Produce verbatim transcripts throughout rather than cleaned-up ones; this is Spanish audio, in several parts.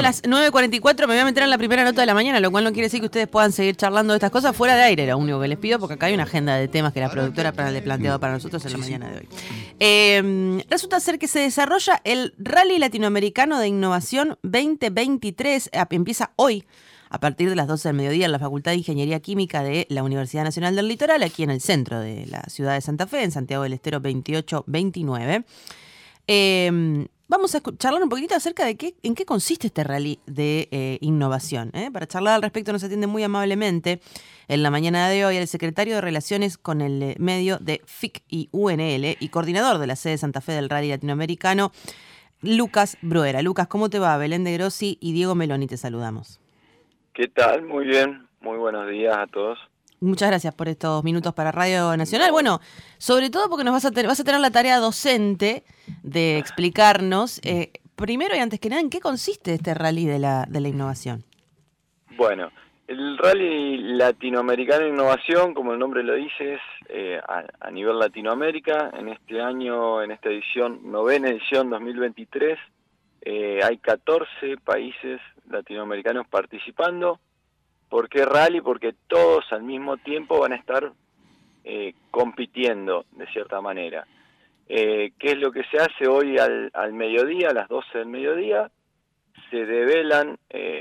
las nueve cuarenta y cuatro, me voy a meter en la primera nota de la mañana, lo cual no quiere decir que ustedes puedan seguir charlando de estas cosas fuera de aire, lo único que les pido, porque acá hay una agenda de temas que la productora para le planteado para nosotros en la mañana de hoy. Eh, resulta ser que se desarrolla el Rally Latinoamericano de Innovación veinte veintitrés, empieza hoy, a partir de las doce del mediodía en la Facultad de Ingeniería Química de la Universidad Nacional del Litoral, aquí en el centro de la ciudad de Santa Fe, en Santiago del Estero veintiocho veintinueve. Eh, vamos a charlar un poquitito acerca de qué, en qué consiste este rally de eh, innovación. ¿eh? Para charlar al respecto nos atiende muy amablemente en la mañana de hoy el secretario de Relaciones con el Medio de F I C y U N L y coordinador de la sede Santa Fe del Rally Latinoamericano, Lucas Bruera. Lucas, ¿cómo te va? Belén de Grossi y Diego Meloni te saludamos. ¿Qué tal? Muy bien. Muy buenos días a todos. Muchas gracias por estos minutos para Radio Nacional. Bueno, sobre todo porque nos vas a, tener, vas a tener la tarea docente de explicarnos, eh, primero y antes que nada, en qué consiste este rally de la, de la innovación. Bueno, el Rally Latinoamericano de Innovación, como el nombre lo dice, es eh, a, a nivel Latinoamérica. En este año, en esta edición, novena edición dos mil veintitrés, eh, hay catorce países latinoamericanos participando. ¿Por qué rally? Porque todos al mismo tiempo van a estar eh, compitiendo de cierta manera. Eh, ¿Qué es lo que se hace hoy al, al mediodía, a las doce del mediodía? Se develan, eh,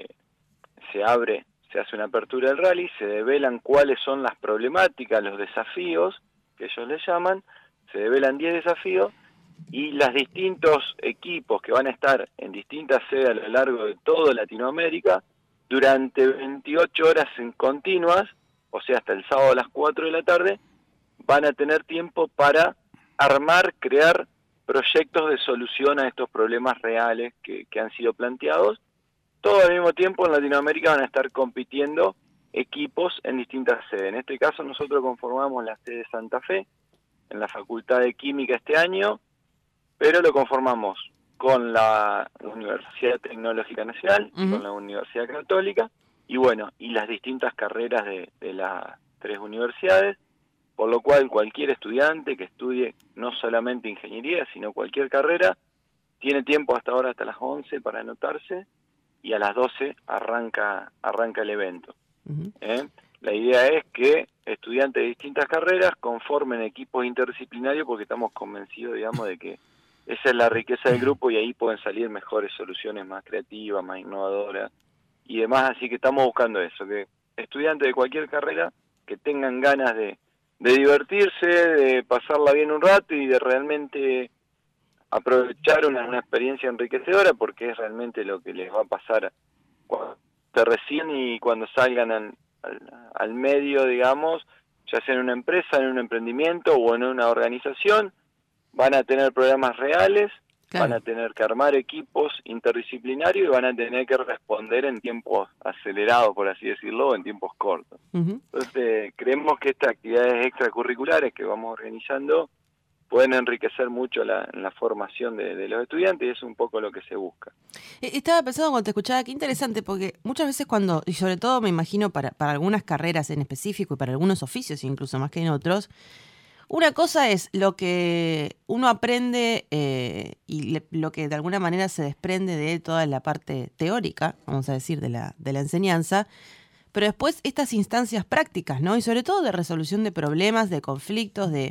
se abre, se hace una apertura del rally, se develan cuáles son las problemáticas, los desafíos, que ellos les llaman, se develan diez desafíos, y los distintos equipos que van a estar en distintas sedes a lo largo de toda Latinoamérica, durante veintiocho horas en continuas, o sea, hasta el sábado a las cuatro de la tarde, van a tener tiempo para armar, crear proyectos de solución a estos problemas reales que, que han sido planteados. Todo al mismo tiempo en Latinoamérica van a estar compitiendo equipos en distintas sedes. En este caso nosotros conformamos la sede de Santa Fe, en la Facultad de Química este año, pero lo conformamos con la Universidad Tecnológica Nacional, uh-huh. con la Universidad Católica, y bueno, y las distintas carreras de, de las tres universidades, por lo cual cualquier estudiante que estudie no solamente ingeniería, sino cualquier carrera, tiene tiempo hasta ahora, hasta las once para anotarse, y a las doce arranca, arranca el evento. Uh-huh. ¿Eh? La idea es que estudiantes de distintas carreras conformen equipos interdisciplinarios, porque estamos convencidos, digamos, de que esa es la riqueza del grupo y ahí pueden salir mejores soluciones más creativas, más innovadoras y demás. Así que estamos buscando eso, que estudiantes de cualquier carrera que tengan ganas de, de divertirse, de pasarla bien un rato y de realmente aprovechar una, una experiencia enriquecedora, porque es realmente lo que les va a pasar cuando recién y cuando salgan al, al, al medio, digamos, ya sea en una empresa, en un emprendimiento o en una organización. Van a tener problemas reales, claro. Van a tener que armar equipos interdisciplinarios y van a tener que responder en tiempos acelerados, por así decirlo, o en tiempos cortos. Uh-huh. Entonces, creemos que estas actividades extracurriculares que vamos organizando pueden enriquecer mucho la, la formación de, de los estudiantes y es un poco lo que se busca. Estaba pensando cuando te escuchaba, qué interesante, porque muchas veces cuando, y sobre todo me imagino para, para algunas carreras en específico y para algunos oficios incluso más que en otros, una cosa es lo que uno aprende eh, y le, lo que de alguna manera se desprende de toda la parte teórica, vamos a decir, de la, de la enseñanza, pero después estas instancias prácticas, ¿no? Y sobre todo de resolución de problemas, de conflictos, de,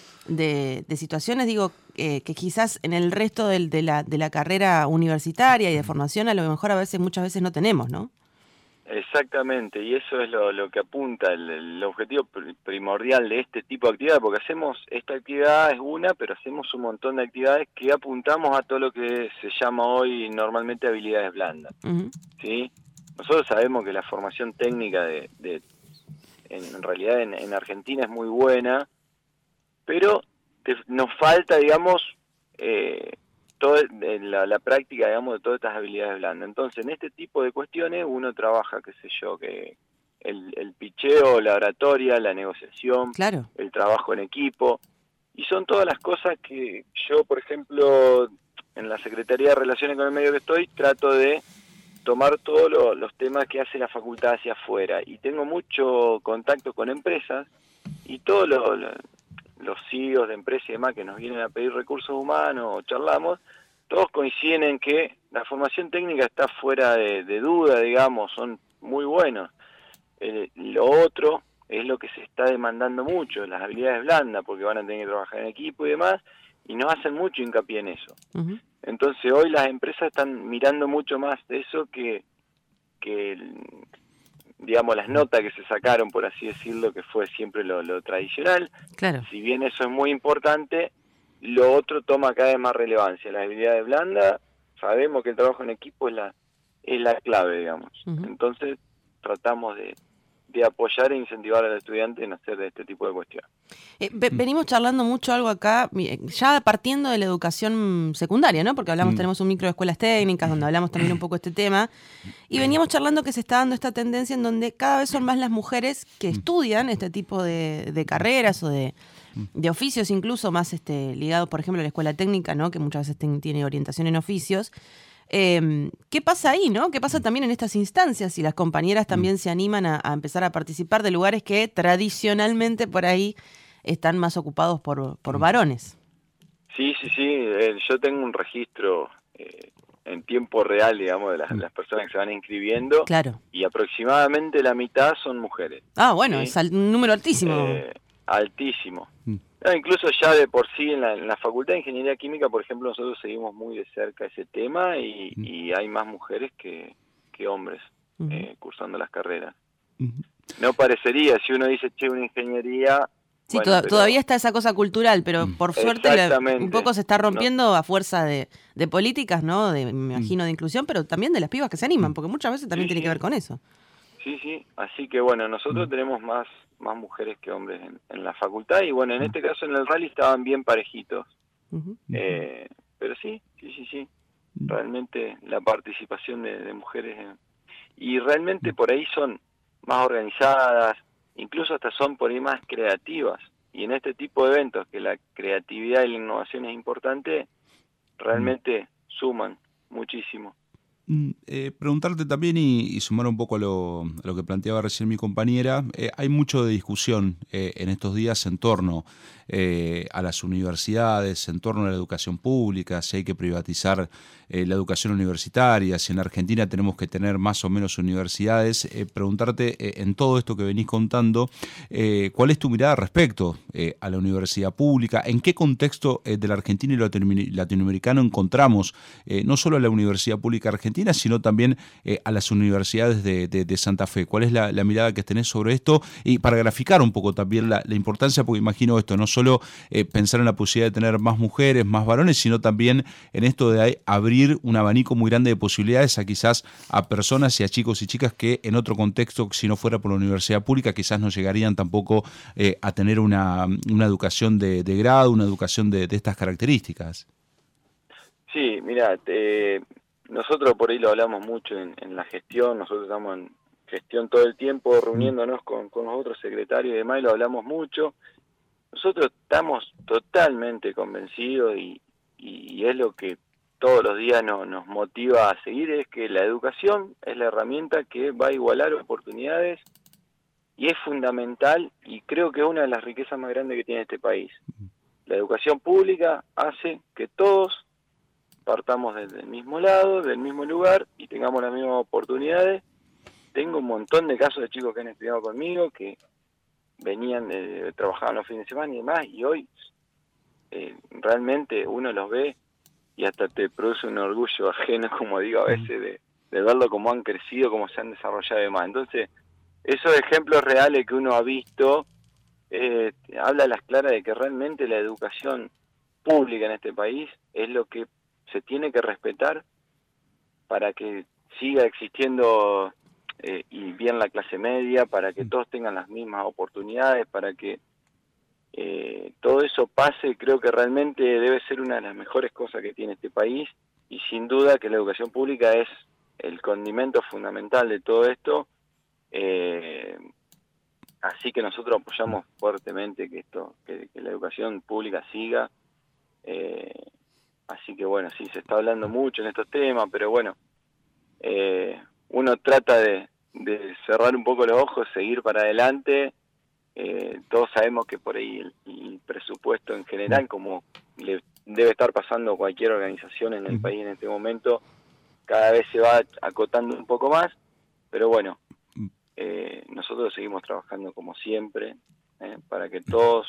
de, de situaciones, digo, eh, que quizás en el resto del, de, la, de la carrera universitaria y de formación a lo mejor a veces, muchas veces no tenemos, ¿no? Exactamente, y eso es lo, lo que apunta, el, el objetivo primordial de este tipo de actividad, porque hacemos, esta actividad es una, pero hacemos un montón de actividades que apuntamos a todo lo que se llama hoy normalmente habilidades blandas. Uh-huh. ¿Sí? Nosotros sabemos que la formación técnica de, de en, en realidad en, en Argentina es muy buena, pero te, nos falta, digamos, eh, toda la, la práctica, digamos, de todas estas habilidades blandas. Entonces, en este tipo de cuestiones uno trabaja, qué sé yo, que el, el picheo, la oratoria, la negociación, claro. El trabajo en equipo, y son todas las cosas que yo, por ejemplo, en la Secretaría de Relaciones con el Medio que estoy, trato de tomar todos lo, los temas que hace la facultad hacia afuera, y tengo mucho contacto con empresas, y todos lo, lo, los C E Os de empresas y demás que nos vienen a pedir recursos humanos o charlamos, todos coinciden en que la formación técnica está fuera de, de duda, digamos, son muy buenos. Eh, lo otro es lo que se está demandando mucho, las habilidades blandas, porque van a tener que trabajar en equipo y demás, y nos hacen mucho hincapié en eso. Uh-huh. Entonces hoy las empresas están mirando mucho más de eso que, que digamos, las notas que se sacaron, por así decirlo, que fue siempre lo, lo tradicional. Claro. Si bien eso es muy importante, lo otro toma cada vez más relevancia. Las habilidades blandas, sabemos que el trabajo en equipo es la, es la clave, digamos. Uh-huh. Entonces tratamos de, de apoyar e incentivar al estudiante en hacer este tipo de cuestiones. Eh, venimos charlando mucho algo acá, ya partiendo de la educación secundaria, ¿no? Porque hablamos, mm. tenemos un micro de escuelas técnicas donde hablamos también un poco de este tema, y veníamos charlando que se está dando esta tendencia en donde cada vez son más las mujeres que estudian este tipo de, de carreras o de, de oficios, incluso más este, ligados, por ejemplo, a la escuela técnica, ¿no? Que muchas veces ten, tiene orientación en oficios. Eh, ¿Qué pasa ahí, no? ¿Qué pasa también en estas instancias? Si las compañeras también mm. se animan a, a empezar a participar de lugares que tradicionalmente por ahí están más ocupados por, por varones. Sí, sí, sí. Eh, yo tengo un registro eh, en tiempo real, digamos, de las, mm. las personas que se van inscribiendo. Claro. Y aproximadamente la mitad son mujeres. Ah, bueno, ¿sí? es al, un número altísimo. Eh, altísimo. Mm. No, incluso ya de por sí en la, en la Facultad de Ingeniería Química, por ejemplo, nosotros seguimos muy de cerca ese tema y, mm. y hay más mujeres que, que hombres mm. eh, cursando las carreras. Mm. No parecería, si uno dice, che, una ingeniería... Sí, bueno, to- pero... todavía está esa cosa cultural, pero por suerte la, un poco se está rompiendo no. a fuerza de, de políticas, ¿no? De, me imagino, de inclusión, pero también de las pibas que se animan, porque muchas veces también sí, tiene sí. que ver con eso. Sí, sí, así que bueno, nosotros mm. tenemos más más mujeres que hombres en, en la facultad y bueno, en este caso en el rally estaban bien parejitos. Uh-huh. Eh, pero sí, sí, sí, sí, realmente la participación de, de mujeres en, y realmente por ahí son más organizadas, incluso hasta son por ahí más creativas. Y en este tipo de eventos que la creatividad y la innovación es importante, realmente suman muchísimo. Eh, preguntarte también y, y sumar un poco a lo, a lo que planteaba recién mi compañera, eh, hay mucho de discusión eh, en estos días en torno eh, a las universidades, en torno a la educación pública, si hay que privatizar eh, la educación universitaria, si en Argentina tenemos que tener más o menos universidades. Eh, preguntarte eh, en todo esto que venís contando, eh, ¿cuál es tu mirada respecto eh, a la universidad pública? ¿En qué contexto eh, de la Argentina y lo latinoamericano encontramos eh, no solo a la universidad pública argentina, sino también eh, a las universidades de, de, de Santa Fe? ¿Cuál es la, la mirada que tenés sobre esto? Y para graficar un poco también la, la importancia, porque imagino esto, no solo eh, pensar en la posibilidad de tener más mujeres, más varones, sino también en esto de abrir un abanico muy grande de posibilidades a quizás a personas y a chicos y chicas que en otro contexto, si no fuera por la universidad pública, quizás no llegarían tampoco eh, a tener una, una educación de, de grado, una educación de, de estas características. Sí, mira, te... nosotros por ahí lo hablamos mucho en, en la gestión, nosotros estamos en gestión todo el tiempo reuniéndonos con, con los otros secretarios y demás y lo hablamos mucho. Nosotros estamos totalmente convencidos y, y es lo que todos los días no, nos motiva a seguir, es que la educación es la herramienta que va a igualar oportunidades y es fundamental y creo que es una de las riquezas más grandes que tiene este país. La educación pública hace que todos partamos del mismo lado, del mismo lugar y tengamos las mismas oportunidades. Tengo un montón de casos de chicos que han estudiado conmigo, que venían, de, trabajaban los fines de semana y demás, y hoy eh, realmente uno los ve y hasta te produce un orgullo ajeno, como digo a veces, de, de verlo cómo han crecido, cómo se han desarrollado y demás. Entonces, esos ejemplos reales que uno ha visto, eh, habla a las claras de que realmente la educación pública en este país es lo que se tiene que respetar para que siga existiendo eh, y bien la clase media, para que todos tengan las mismas oportunidades, para que eh, todo eso pase. Creo que realmente debe ser una de las mejores cosas que tiene este país y sin duda que la educación pública es el condimento fundamental de todo esto. Eh, así que nosotros apoyamos fuertemente que esto, que, que la educación pública siga. Eh, Así que bueno, sí, se está hablando mucho en estos temas, pero bueno, eh, uno trata de, de cerrar un poco los ojos, seguir para adelante. Eh, todos sabemos que por ahí el, el presupuesto en general, como le debe estar pasando cualquier organización en el país en este momento. Cada vez se va acotando un poco más, pero bueno, eh, nosotros seguimos trabajando como siempre, eh, para que todos,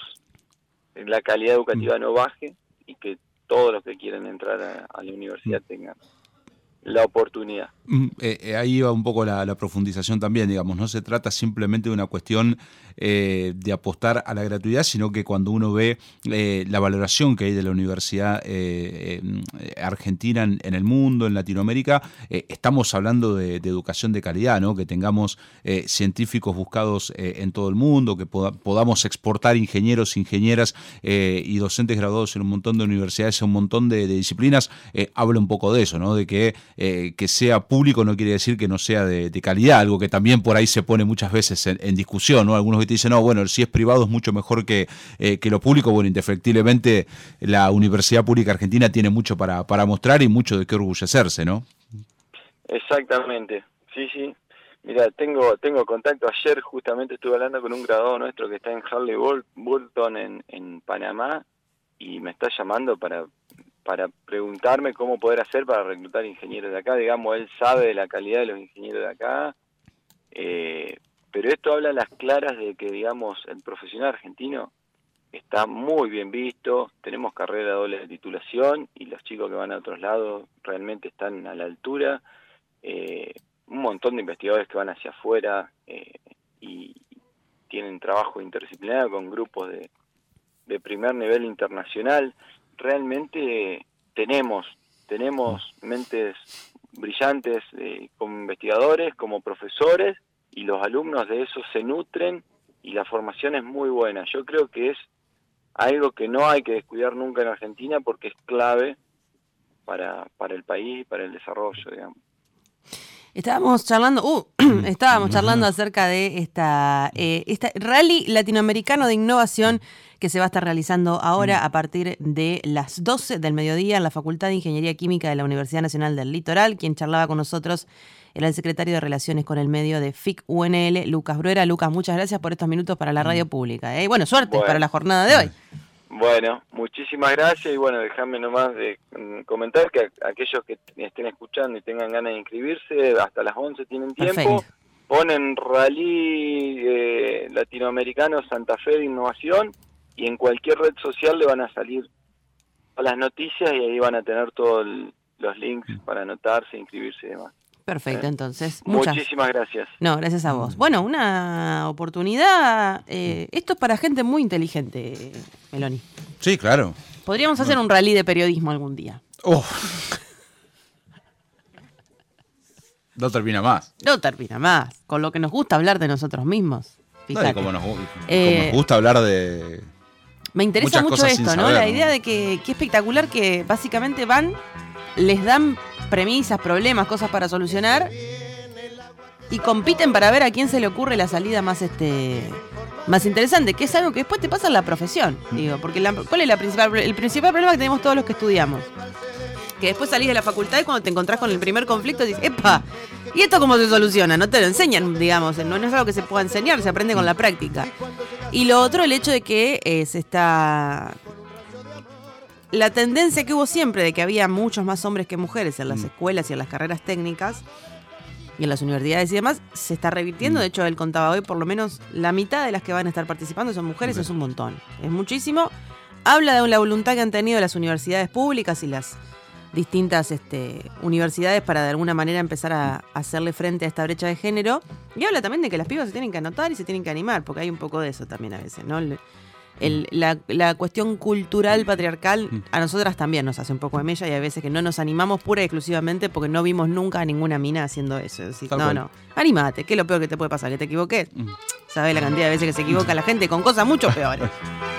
la calidad educativa no baje y que todos los que quieran entrar a, a la universidad tengan la oportunidad. Eh, eh, ahí va un poco la, la profundización también, digamos, no se trata simplemente de una cuestión eh, de apostar a la gratuidad, sino que cuando uno ve eh, la valoración que hay de la universidad eh, eh, argentina en, en el mundo, en Latinoamérica, eh, estamos hablando de, de educación de calidad, ¿no? Que tengamos eh, científicos buscados eh, en todo el mundo, que poda, podamos exportar ingenieros, ingenieras eh, y docentes graduados en un montón de universidades, en un montón de, de disciplinas, eh, habla un poco de eso, ¿no? De que Eh, que sea público no quiere decir que no sea de, de calidad, algo que también por ahí se pone muchas veces en, en discusión, ¿no? Algunos que te dicen, no, bueno, si es privado es mucho mejor que, eh, que lo público. Bueno, indefectiblemente la Universidad Pública Argentina tiene mucho para, para mostrar y mucho de qué orgullecerse, ¿no? Exactamente, sí, sí. Mira, tengo tengo contacto. Ayer justamente estuve hablando con un graduado nuestro que está en Harley Burton en, en Panamá y me está llamando para... para preguntarme cómo poder hacer para reclutar ingenieros de acá. Digamos, él sabe de la calidad de los ingenieros de acá, eh, pero esto habla a las claras de que, digamos, el profesional argentino está muy bien visto, tenemos carrera doble de titulación y los chicos que van a otros lados realmente están a la altura, eh, un montón de investigadores que van hacia afuera eh, y tienen trabajo interdisciplinario con grupos de, de primer nivel internacional. Realmente tenemos tenemos mentes brillantes eh, como investigadores, como profesores, y los alumnos de eso se nutren y la formación es muy buena. Yo creo que es algo que no hay que descuidar nunca en Argentina porque es clave para, para el país y para el desarrollo, digamos. Estábamos charlando, uh, estábamos charlando acerca de esta, eh, esta rally latinoamericano de innovación que se va a estar realizando ahora a partir de las doce del mediodía en la Facultad de Ingeniería Química de la Universidad Nacional del Litoral. Quien charlaba con nosotros era el secretario de Relaciones con el Medio de F I C U N L, Lucas Bruera. Lucas, muchas gracias por estos minutos para la radio pública. ¿eh? Bueno, suerte bueno. para la jornada de hoy. Bueno, muchísimas gracias y bueno, déjame nomás de comentar que a, aquellos que estén escuchando y tengan ganas de inscribirse, hasta las once tienen tiempo. Perfecto. Ponen Rally eh, Latinoamericano Santa Fe de Innovación y en cualquier red social le van a salir las noticias y ahí van a tener todos los links para anotarse, inscribirse y demás. Perfecto, entonces. Muchas. Muchísimas gracias. No, gracias a vos. Bueno, una oportunidad. Eh, esto es para gente muy inteligente, Meloni. Sí, claro. Podríamos hacer un rally de periodismo algún día. Oh. No termina más. No termina más. Con lo que nos gusta hablar de nosotros mismos. Fíjate. No, como, nos, como eh, nos gusta hablar de... Me interesa mucho esto, ¿no? Saber, La ¿no? idea de que, que espectacular que básicamente van, les dan premisas, problemas, cosas para solucionar y compiten para ver a quién se le ocurre la salida más este más interesante, que es algo que después te pasa en la profesión, digo, porque la, ¿cuál es la principal, el principal problema que tenemos todos los que estudiamos? Que después salís de la facultad y cuando te encontrás con el primer conflicto dices, ¡epa! ¿Y esto cómo se soluciona? No te lo enseñan, digamos, no, no es algo que se pueda enseñar, se aprende con la práctica. Y lo otro, el hecho de que eh, se está... La tendencia que hubo siempre de que había muchos más hombres que mujeres en las mm. escuelas y en las carreras técnicas y en las universidades y demás, se está revirtiendo. Mm. De hecho, él contaba hoy, por lo menos la mitad de las que van a estar participando son mujeres, okay. Es un montón, es muchísimo. Habla de la voluntad que han tenido las universidades públicas y las distintas este, universidades para de alguna manera empezar a, a hacerle frente a esta brecha de género. Y habla también de que las pibas se tienen que anotar y se tienen que animar, porque hay un poco de eso también a veces, ¿no? El, el, la, la cuestión cultural patriarcal a nosotras también nos hace un poco de mella y hay veces que no nos animamos pura y exclusivamente porque no vimos nunca a ninguna mina haciendo eso. Es decir, no, cual. no, animate, ¿qué es lo peor que te puede pasar? ¿Que te equivoques? Mm. ¿Sabes la cantidad de veces que se equivoca la gente con cosas mucho peores?